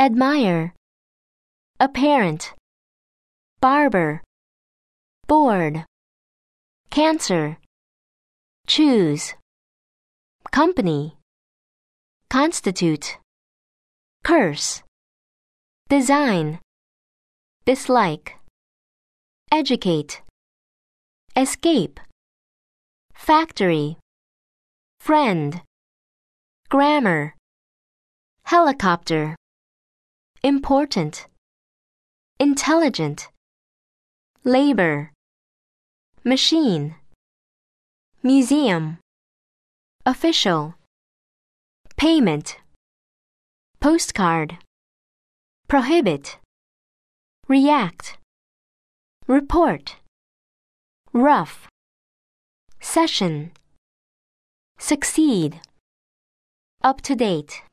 admire, apparent, barber, board, cancer, choose, company, constitute, curse, design, dislike, educate, escape, factory, friend, grammar, helicopter, important, intelligent, labor, machine, museum, official, payment, postcard, prohibit, react, report, rough, session, succeed, up to date.